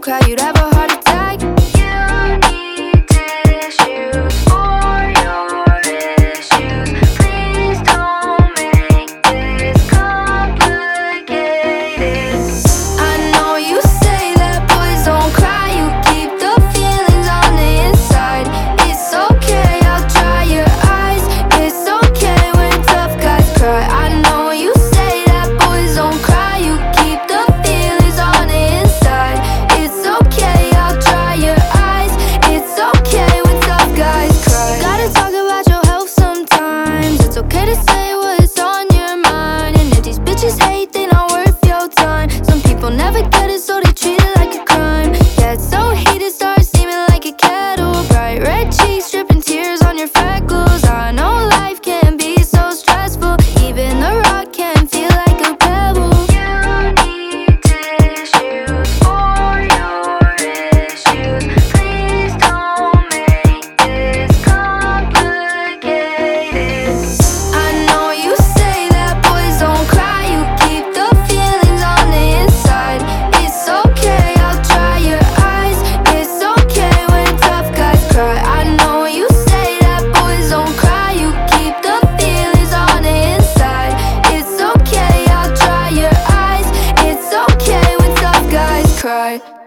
cry, you'd have a heart attack. You need tissues for your issues. Please don't make this complicated. I know you say that boys don't cry, you keep the feelings on the inside. It's okay, I'll dry your eyes. It's okay when tough guys cry. I know you say that boys don't cry, you keep the feelings on the inside. It's okay, I'll dry your eyes. It's okay when tough guys cry. Gotta talk about your health sometimes. It's okay to say what's on your mind. And if these bitches hate, they not worth your time. Some people never get it, so they treat it like a crime. Yeah, it's so heated, starts steaming like a kettle. Bright red cheeks, dripping tears on your freckles. I know life can be so stressful, even the rock can feel like a pebble. You need tissues for your issues. Please don't make this complicated. I know you say that boys don't cry, you keep the feelings on the inside. It's okay, I'll dry your eyes. It's okay when tough guys cry. I know you say that boys don't cry, you keep the feelings on the inside. It's okay, I'll dry your eyes. It's okay when tough guys cry.